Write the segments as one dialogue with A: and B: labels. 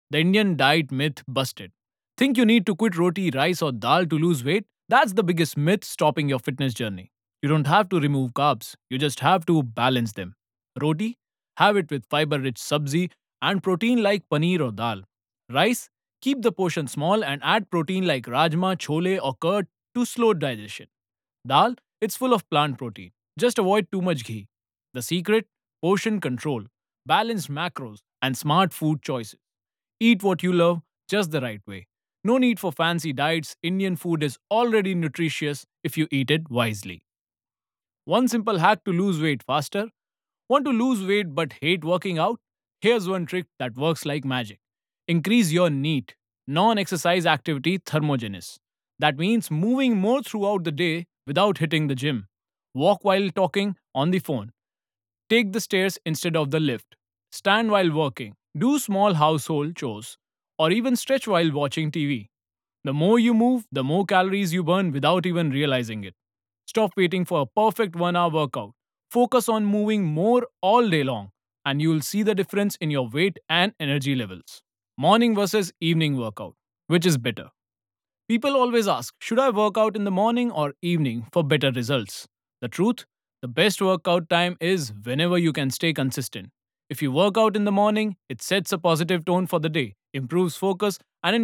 A: The Indian diet myth busted. Think you need to quit roti, rice, or dal to lose weight? That's the biggest myth stopping your fitness journey. You don't have to remove carbs, you just have to balance them. Roti? Have it with fiber rich sabzi and protein like paneer or dal. Rice? Keep the portion small and add protein like rajma, chole, or curd to slow digestion. Dal? It's full of plant protein. Just avoid too much ghee. The secret? Portion control, balanced macros, and smart food choices. Eat what you love, just the right way. No need for fancy diets. Indian food is already nutritious if you eat it wisely. One simple hack to lose weight faster. Want to lose weight but hate working out? Here's one trick that works like magic. Increase your NEAT, non exercise activity thermogenesis. That means moving more throughout the day without hitting the gym. Walk while talking on the phone. Take the stairs instead of the lift. Stand while working. Do small household chores. Or even stretch while watching TV. The more you move, the more calories you burn without even realizing it. Stop waiting for a perfect 1 hour workout. Focus on moving more all day long, and you'll see the difference in your weight and energy levels. Morning versus evening workout. Which is better? People always ask, should I work out in the morning or evening for better results? The truth? The best workout time is whenever you can stay consistent. If you work out in the morning, it sets a positive tone for the day, improves focus, and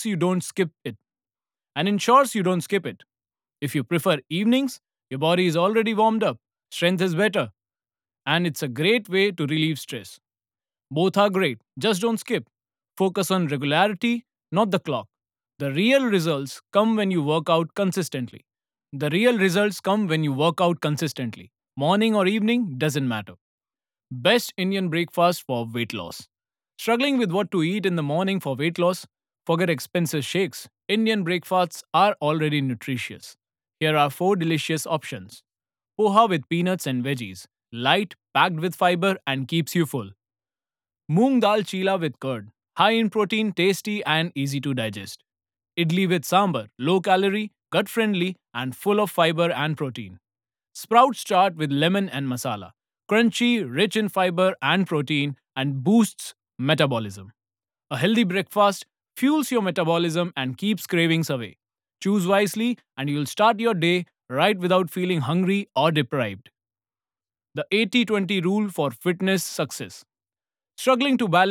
A: ensures you don't skip it. If you prefer evenings, your body is already warmed up, strength is better, and it's a great way to relieve stress. Both are great, just don't skip. Focus on regularity, not the clock. The real results come when you work out consistently. The real results come when you work out consistently. Morning or evening doesn't matter. Best Indian breakfast for weight loss. Struggling with what to eat in the morning for weight loss? Forget expensive shakes. Indian breakfasts are already nutritious. Here are 4 delicious options. Poha with peanuts and veggies. Light, packed with fiber, and keeps you full. Moong dal chila with curd. High in protein, tasty, and easy to digest. Idli with sambar. Low calorie, gut friendly, and full of fiber and protein. Sprouts chaat with lemon and masala. Crunchy, rich in fiber and protein, and boosts metabolism. A healthy breakfast fuels your metabolism and keeps cravings away. Choose wisely, and you'll start your day right without feeling hungry or deprived. The 80-20 rule for fitness success. Struggling to balance